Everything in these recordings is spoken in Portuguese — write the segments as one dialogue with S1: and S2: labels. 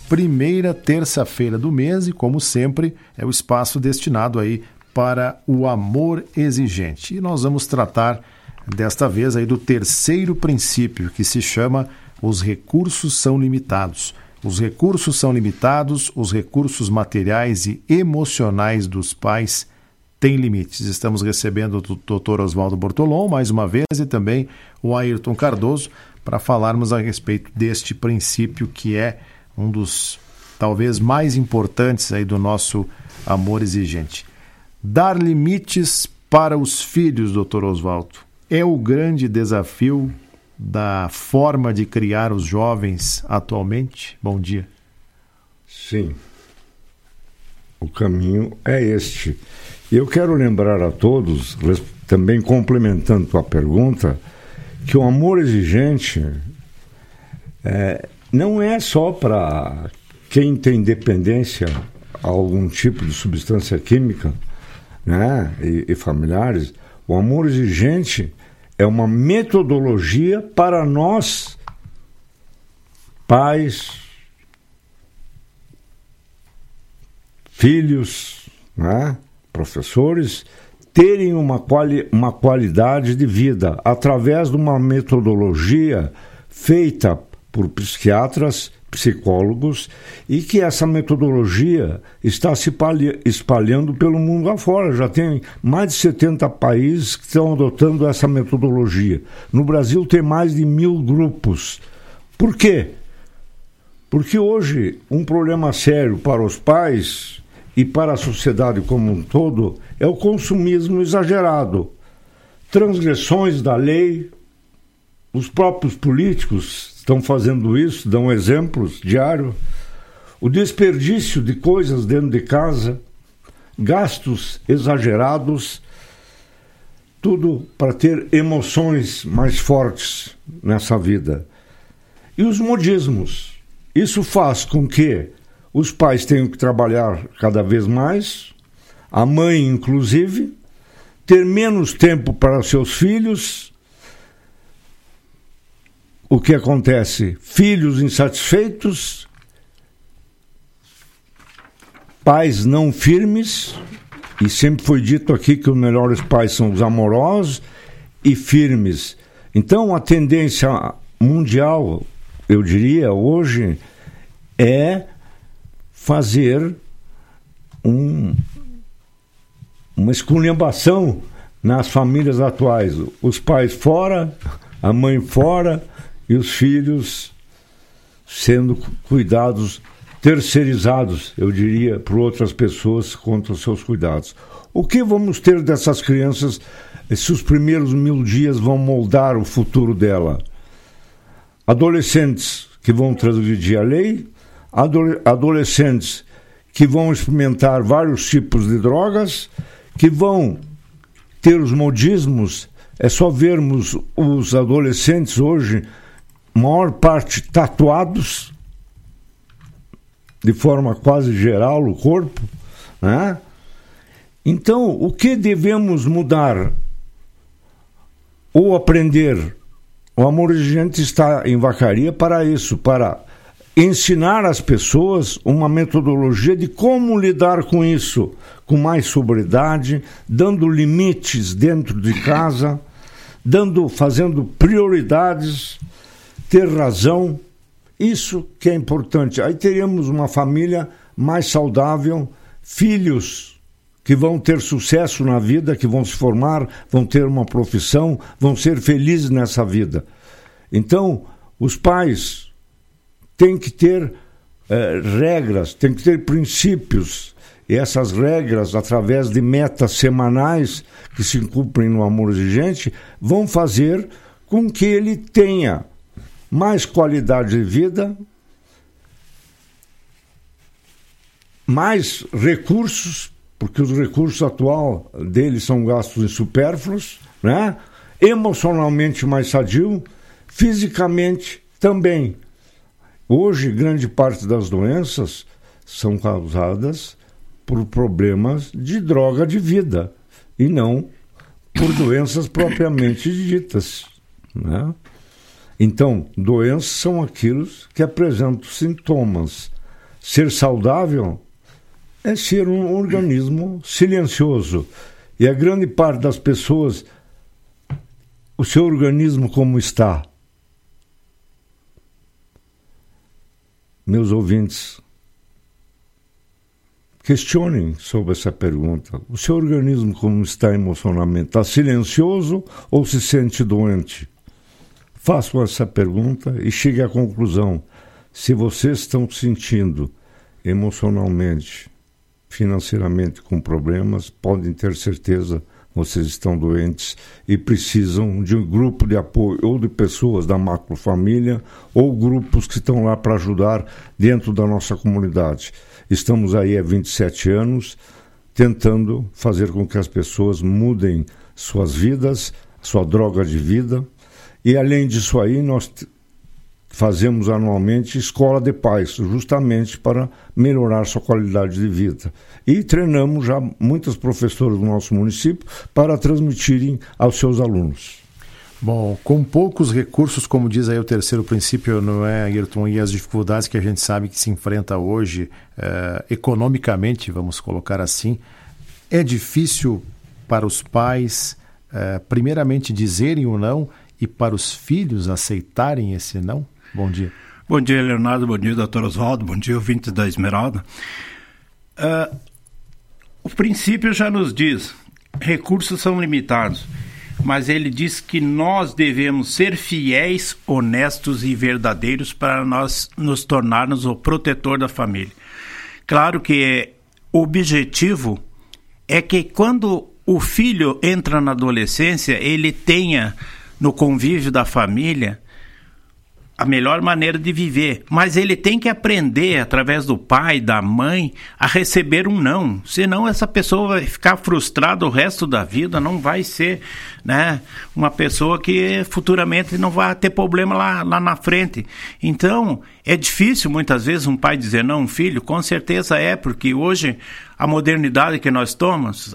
S1: primeira terça-feira do mês e, como sempre, é o espaço destinado aí para o amor exigente. E nós vamos tratar desta vez aí do terceiro princípio, que se chama os recursos são limitados. Os recursos são limitados, os recursos materiais e emocionais dos pais têm limites. Estamos recebendo o Dr. Oswaldo Bortolom mais uma vez e também o Ayrton Cardoso para falarmos a respeito deste princípio que é um dos talvez mais importantes aí do nosso amor exigente. Dar limites para os filhos, Dr. Oswaldo, é o grande desafio da forma de criar os jovens atualmente? Bom dia.
S2: Sim, o caminho é este. Eu quero lembrar a todos, também complementando a pergunta, que o amor exigente não é só para quem tem dependência a algum tipo de substância química, né, e familiares. O amor exigente é uma metodologia para nós, pais, filhos, né, professores, terem uma qualidade de vida através de uma metodologia feita por psiquiatras, psicólogos, e que essa metodologia está se espalhando pelo mundo afora. Já tem mais de 70 países que estão adotando essa metodologia. No Brasil tem mais de 1.000 grupos. Por quê? Porque hoje um problema sério para os pais e para a sociedade como um todo é o consumismo exagerado. Transgressões da lei, os próprios políticos estão fazendo isso, dão exemplos diários. O desperdício de coisas dentro de casa, gastos exagerados, tudo para ter emoções mais fortes nessa vida. E os modismos. Isso faz com que os pais tenham que trabalhar cada vez mais, a mãe inclusive, ter menos tempo para seus filhos. O que acontece? Filhos insatisfeitos, pais não firmes, e sempre foi dito aqui que os melhores pais são os amorosos e firmes. Então a tendência mundial, eu diria, hoje, é fazer uma esculhambação nas famílias atuais. Os pais fora, a mãe fora, e os filhos sendo cuidados, terceirizados, eu diria, por outras pessoas contra os seus cuidados. O que vamos ter dessas crianças se os primeiros 1000 dias vão moldar o futuro dela? Adolescentes que vão transgredir a lei, adolescentes que vão experimentar vários tipos de drogas, que vão ter os modismos. É só vermos os adolescentes hoje, maior parte tatuados, de forma quase geral, o corpo, né? Então, o que devemos mudar ou aprender? O amor exigente está em Vacaria para isso, para ensinar às pessoas uma metodologia de como lidar com isso, com mais sobriedade, dando limites dentro de casa, fazendo prioridades, ter razão, isso que é importante. Aí teremos uma família mais saudável, filhos que vão ter sucesso na vida, que vão se formar, vão ter uma profissão, vão ser felizes nessa vida. Então, os pais têm que ter regras, têm que ter princípios, e essas regras, através de metas semanais que se cumprem no amor exigente, vão fazer com que ele tenha mais qualidade de vida, mais recursos, porque os recursos atuais dele são gastos em supérfluos, né? Emocionalmente mais sadio, fisicamente também. Hoje, grande parte das doenças são causadas por problemas de droga de vida e não por doenças propriamente ditas, né? Então, doenças são aqueles que apresentam sintomas. Ser saudável é ser um organismo silencioso. E a grande parte das pessoas, o seu organismo como está? Meus ouvintes, questionem sobre essa pergunta. O seu organismo como está emocionalmente? Está silencioso ou se sente doente? Façam essa pergunta e cheguem à conclusão. Se vocês estão sentindo emocionalmente, financeiramente com problemas, podem ter certeza vocês estão doentes e precisam de um grupo de apoio ou de pessoas da macrofamília ou grupos que estão lá para ajudar dentro da nossa comunidade. Estamos aí há 27 anos tentando fazer com que as pessoas mudem suas vidas, sua droga de vida, e além disso aí nós fazemos anualmente escola de pais, justamente para melhorar sua qualidade de vida. E treinamos já muitos professores do nosso município para transmitirem aos seus alunos.
S1: Bom, com poucos recursos, como diz aí o terceiro princípio, não é, Ayrton, e as dificuldades que a gente sabe que se enfrenta hoje, economicamente, vamos colocar assim, é difícil para os pais, primeiramente, dizerem o não e para os filhos aceitarem esse não? Bom dia.
S3: Bom dia, Leonardo. Bom dia, doutor Oswaldo. Bom dia, ouvintes da Esmeralda. O princípio já nos diz, recursos são limitados, mas ele diz que nós devemos ser fiéis, honestos e verdadeiros para nós nos tornarmos o protetor da família. Claro que o objetivo é que quando o filho entra na adolescência, ele tenha no convívio da família a melhor maneira de viver, mas ele tem que aprender através do pai, da mãe, a receber um não, senão essa pessoa vai ficar frustrada o resto da vida, não vai ser, né, uma pessoa que futuramente não vai ter problema lá na frente. Então, é difícil muitas vezes um pai dizer não, um filho, com certeza porque hoje a modernidade que nós tomamos,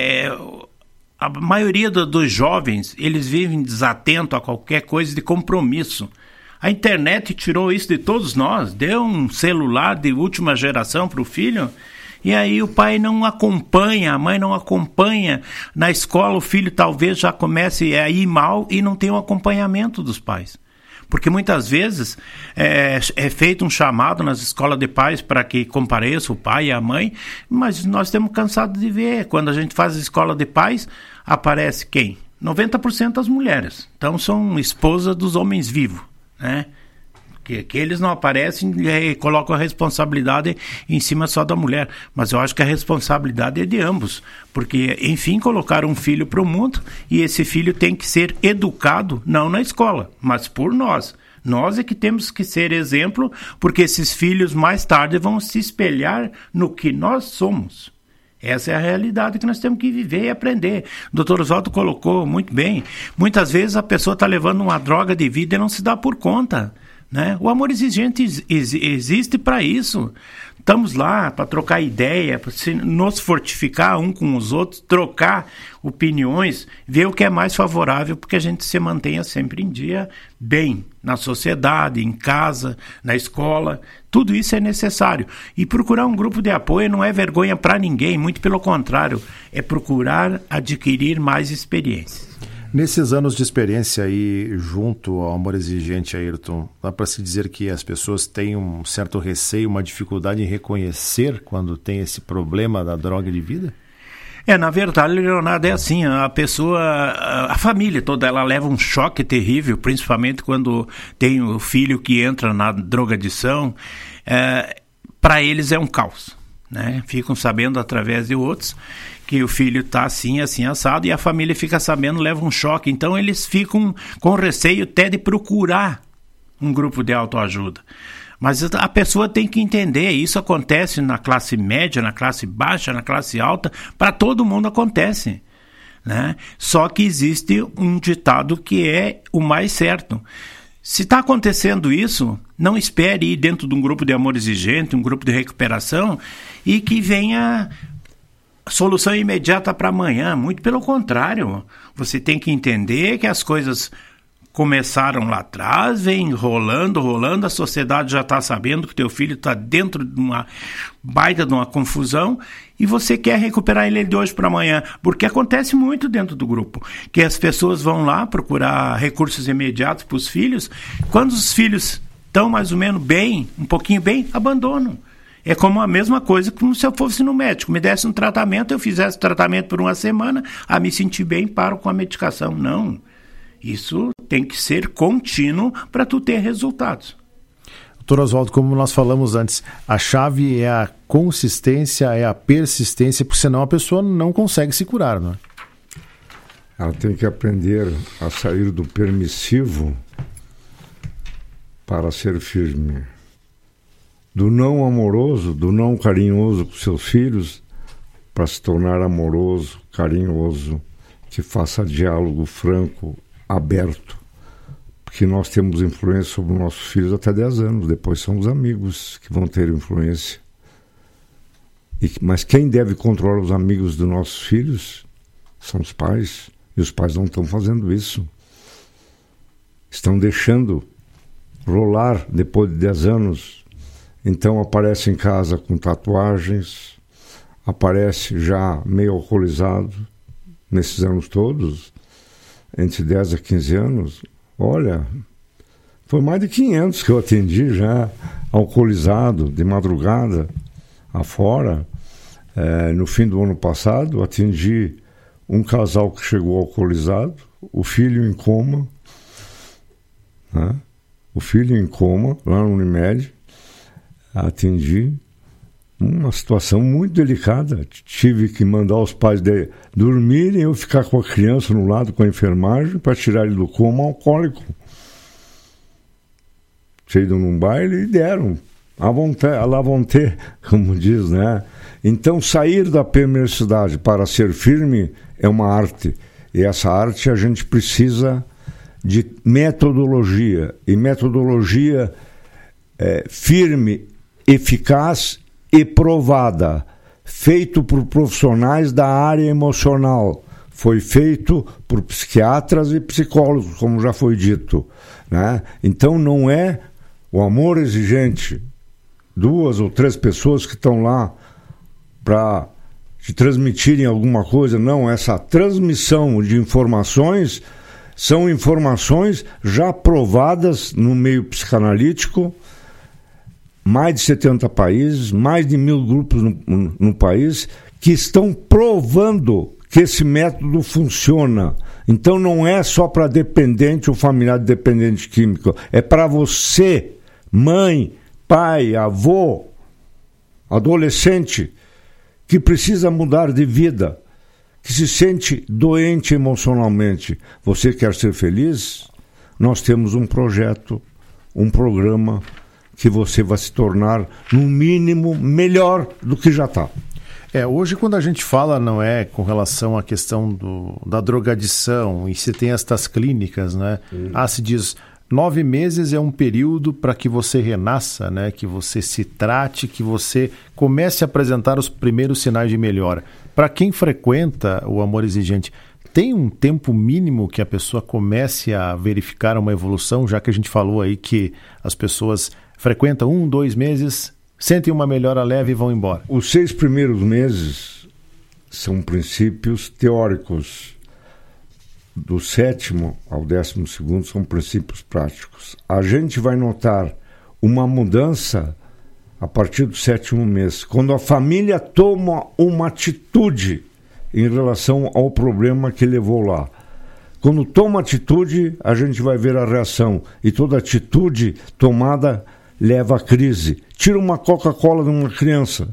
S3: a maioria dos jovens, eles vivem desatentos a qualquer coisa de compromisso. A internet tirou isso de todos nós, deu um celular de última geração para o filho, e aí o pai não acompanha, a mãe não acompanha. Na escola o filho talvez já comece a ir mal e não tem o acompanhamento dos pais. Porque muitas vezes é feito um chamado nas escolas de pais para que compareça o pai e a mãe, mas nós estamos cansados de ver. Quando a gente faz a escola de pais, aparece quem? 90% das mulheres. Então são esposas dos homens vivos. Né? Que eles não aparecem e colocam a responsabilidade em cima só da mulher, mas eu acho que a responsabilidade é de ambos, porque enfim colocaram um filho para o mundo e esse filho tem que ser educado não na escola, mas por nós é que temos que ser exemplo, porque esses filhos mais tarde vão se espelhar no que nós somos. Essa é a realidade que nós temos que viver e aprender. O doutor Oswaldo colocou muito bem. Muitas vezes a pessoa está levando uma droga de vida e não se dá por conta. Né? O amor exigente existe para isso. Estamos lá para trocar ideia, para nos fortificar um com os outros, trocar opiniões, ver o que é mais favorável, porque a gente se mantenha sempre em dia bem, na sociedade, em casa, na escola. Tudo isso é necessário. E procurar um grupo de apoio não é vergonha para ninguém, muito pelo contrário, é procurar adquirir mais experiências.
S1: Nesses anos de experiência aí, junto ao amor exigente, Ayrton, dá para se dizer que as pessoas têm um certo receio, uma dificuldade em reconhecer quando tem esse problema da droga de vida?
S3: Na verdade, Leonardo, é assim, a pessoa, a família toda, ela leva um choque terrível, principalmente quando tem o filho que entra na drogadição, para eles é um caos, né? Ficam sabendo através de outros que o filho está assim, assim, assado, e a família fica sabendo, leva um choque. Então eles ficam com receio até de procurar um grupo de autoajuda. Mas a pessoa tem que entender, isso acontece na classe média, na classe baixa, na classe alta, para todo mundo acontece. Né? Só que existe um ditado que é o mais certo. Se está acontecendo isso, não espere ir dentro de um grupo de amor exigente, um grupo de recuperação, e que venha solução imediata para amanhã. Muito pelo contrário, você tem que entender que as coisas começaram lá atrás, vem rolando, a sociedade já está sabendo que teu filho está dentro de uma baita de uma confusão e você quer recuperar ele de hoje para amanhã, porque acontece muito dentro do grupo, que as pessoas vão lá procurar recursos imediatos para os filhos, quando os filhos estão mais ou menos bem, um pouquinho bem, abandonam. É como a mesma coisa como se eu fosse no médico, me desse um tratamento, eu fizesse o tratamento por uma semana, me sentir bem, paro com a medicação. Não. Isso tem que ser contínuo para tu ter resultados.
S1: Doutor Oswaldo, como nós falamos antes, a chave é a consistência, é a persistência, porque senão a pessoa não consegue se curar, não é?
S2: Ela tem que aprender a sair do permissivo para ser firme. Do não amoroso, do não carinhoso com seus filhos, para se tornar amoroso, carinhoso, que faça diálogo franco, aberto, porque nós temos influência sobre os nossos filhos até 10 anos, depois são os amigos que vão ter influência. Mas quem deve controlar os amigos dos nossos filhos são os pais, e os pais não estão fazendo isso. Estão deixando rolar depois de 10 anos, então aparece em casa com tatuagens, aparece já meio alcoolizado, nesses anos todos, entre 10 a 15 anos, olha, foi mais de 500 que eu atendi já, alcoolizado, de madrugada, afora. No fim do ano passado, atendi um casal que chegou alcoolizado, o filho em coma, né? O filho em coma, lá no Unimed, atendi. Uma situação muito delicada. Tive que mandar os pais dormirem, eu ficar com a criança no lado com a enfermagem para tirar ele do coma alcoólico. Saíram num baile e deram. À vontade, como diz, né? Então, sair da perversidade para ser firme é uma arte. E essa arte a gente precisa de metodologia. E metodologia firme, eficaz e provada, feito por profissionais da área emocional, foi feito por psiquiatras e psicólogos, como já foi dito, né? Então não é o amor exigente, 2 ou 3 pessoas que estão lá para te transmitirem alguma coisa, não, essa transmissão de informações são informações já provadas no meio psicanalítico, mais de 70 países, mais de 1.000 grupos no país, que estão provando que esse método funciona. Então não é só para dependente ou familiar de dependente químico, é para você, mãe, pai, avô, adolescente, que precisa mudar de vida, que se sente doente emocionalmente. Você quer ser feliz? Nós temos um projeto, um programa que você vai se tornar, no mínimo, melhor do que já está.
S1: Hoje quando a gente fala, não é, com relação à questão da drogadição, e se tem estas clínicas, né? Se diz, 9 meses é um período para que você renasça, né? Que você se trate, que você comece a apresentar os primeiros sinais de melhora. Para quem frequenta o amor exigente, tem um tempo mínimo que a pessoa comece a verificar uma evolução, já que a gente falou aí que as pessoas frequentam 1, 2 meses, sentem uma melhora leve e vão embora?
S2: Os 6 primeiros meses são princípios teóricos. Do 7º ao 12º são princípios práticos. A gente vai notar uma mudança a partir do 7º mês, quando a família toma uma atitude em relação ao problema que levou lá. Quando toma atitude, a gente vai ver a reação. E toda atitude tomada leva à crise. Tira uma Coca-Cola de uma criança.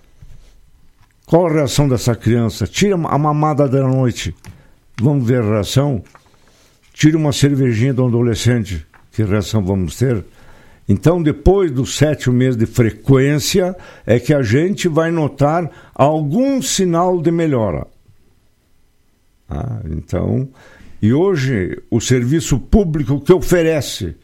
S2: Qual a reação dessa criança? Tira a mamada da noite. Vamos ver a reação? Tira uma cervejinha de um adolescente. Que reação vamos ter? Então, depois do 7º mês de frequência, é que a gente vai notar algum sinal de melhora. Então, e hoje o serviço público que oferece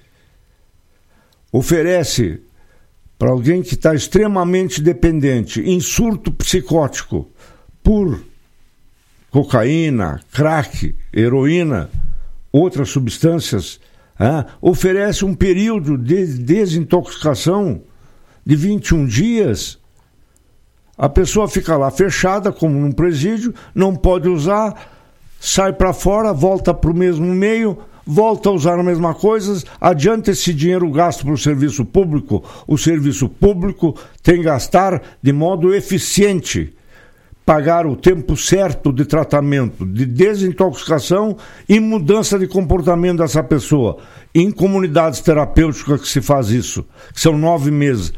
S2: para alguém que está extremamente dependente, em surto psicótico, por cocaína, crack, heroína, outras substâncias, Oferece um período de desintoxicação de 21 dias. A pessoa fica lá fechada, como num presídio, não pode usar, sai para fora, volta para o mesmo meio, volta a usar a mesma coisa, adianta esse dinheiro gasto para o serviço público tem que gastar de modo eficiente, pagar o tempo certo de tratamento, de desintoxicação e mudança de comportamento dessa pessoa. Em comunidades terapêuticas que se faz isso, que são 9 meses,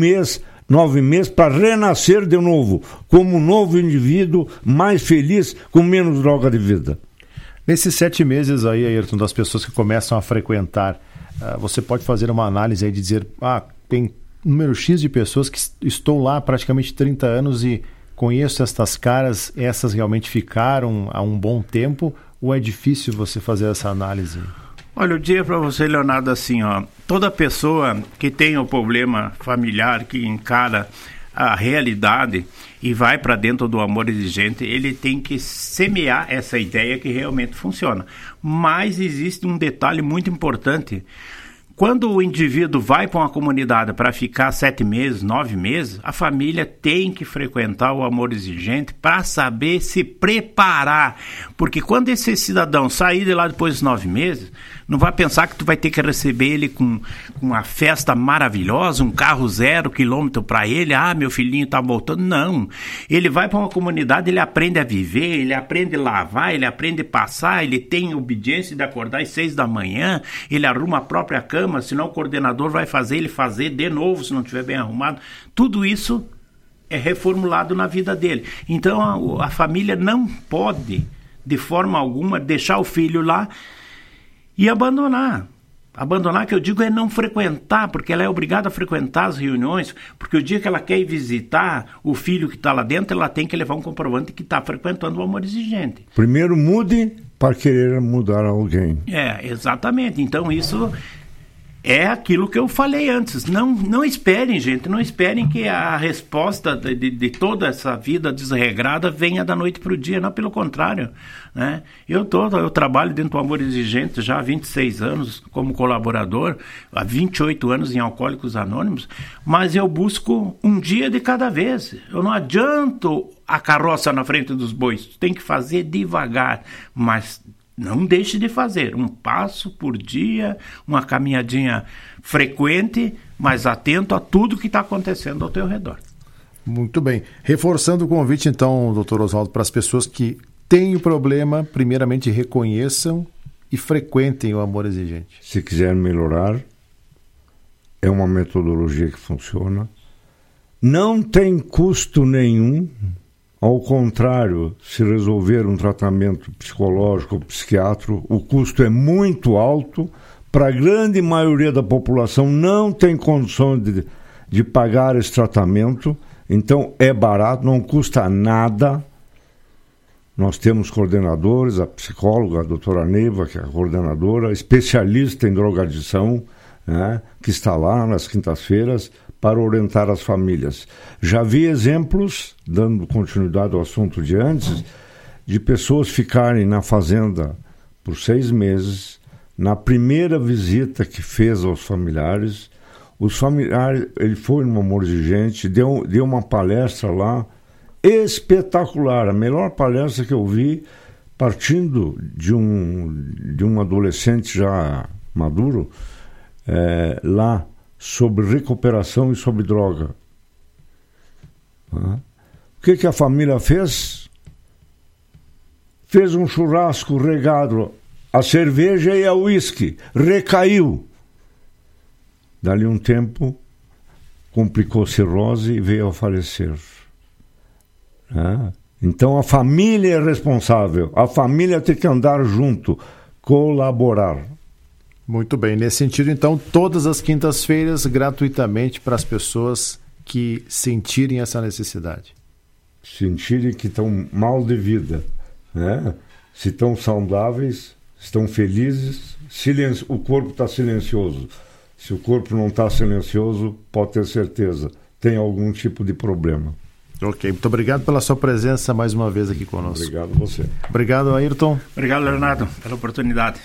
S2: 9 meses para renascer de novo, como um novo indivíduo, mais feliz, com menos droga de vida.
S1: Nesses 7 meses aí, Ayrton, das pessoas que começam a frequentar, você pode fazer uma análise aí de dizer, tem número X de pessoas que estou lá há praticamente 30 anos e conheço estas caras, essas realmente ficaram há um bom tempo, ou é difícil você fazer essa análise?
S3: Olha, eu diria para você, Leonardo, assim, toda pessoa que tem o problema familiar, que encara a realidade e vai para dentro do amor exigente, ele tem que semear essa ideia que realmente funciona. Mas existe um detalhe muito importante. Quando o indivíduo vai para uma comunidade para ficar 7 meses, 9 meses, a família tem que frequentar o amor exigente para saber se preparar. Porque quando esse cidadão sair de lá depois dos 9 meses, não vai pensar que tu vai ter que receber ele com uma festa maravilhosa, um carro 0 quilômetro para ele, meu filhinho está voltando. Não. Ele vai para uma comunidade, ele aprende a viver, ele aprende a lavar, ele aprende a passar, ele tem obediência de acordar às 6 da manhã, ele arruma a própria cama, senão o coordenador vai fazer ele fazer de novo, se não estiver bem arrumado. Tudo isso é reformulado na vida dele. Então a família não pode, de forma alguma, deixar o filho lá e abandonar. Abandonar, que eu digo, é não frequentar, porque ela é obrigada a frequentar as reuniões, porque o dia que ela quer ir visitar o filho que está lá dentro, ela tem que levar um comprovante que está frequentando o amor exigente.
S2: Primeiro mude para querer mudar alguém.
S3: Exatamente. Então isso é aquilo que eu falei antes. Não esperem, gente, não esperem que a resposta de toda essa vida desregrada venha da noite para o dia, não, pelo contrário, né? Eu trabalho dentro do amor exigente já há 26 anos como colaborador, há 28 anos em Alcoólicos Anônimos, mas eu busco um dia de cada vez. Eu não adianto a carroça na frente dos bois, tem que fazer devagar, mas não deixe de fazer um passo por dia, uma caminhadinha frequente, mas atento a tudo que está acontecendo ao teu redor.
S1: Muito bem. Reforçando o convite, então, doutor Oswaldo, para as pessoas que têm o problema, primeiramente reconheçam e frequentem o amor exigente.
S2: Se quiser melhorar, é uma metodologia que funciona. Não tem custo nenhum. Ao contrário, se resolver um tratamento psicológico ou psiquiátrico, o custo é muito alto. Para a grande maioria da população não tem condição de pagar esse tratamento, então é barato, não custa nada. Nós temos coordenadores, a psicóloga, a doutora Neiva, que é a coordenadora, especialista em drogadição, né, que está lá nas quintas-feiras para orientar as famílias. Já vi exemplos, dando continuidade ao assunto de antes, de pessoas ficarem na fazenda por 6 meses. Na primeira visita que fez aos familiares, ele foi no Amor Exigente, deu uma palestra lá espetacular, a melhor palestra que eu vi, partindo de um adolescente já maduro, lá, sobre recuperação e sobre droga. O que a família fez? Fez um churrasco regado a cerveja e a uísque. Recaiu. Dali um tempo, complicou cirrose e veio a falecer. Então a família é responsável. A família tem que andar junto, colaborar.
S1: Muito bem. Nesse sentido, então, todas as quintas-feiras, gratuitamente para as pessoas que sentirem essa necessidade.
S2: Sentirem que estão mal de vida, né? Se estão saudáveis, estão felizes, o corpo está silencioso. Se o corpo não está silencioso, pode ter certeza, tem algum tipo de problema.
S1: Ok, muito obrigado pela sua presença mais uma vez aqui conosco.
S2: Obrigado a você.
S1: Obrigado, Ayrton.
S3: Obrigado, Leonardo, pela oportunidade.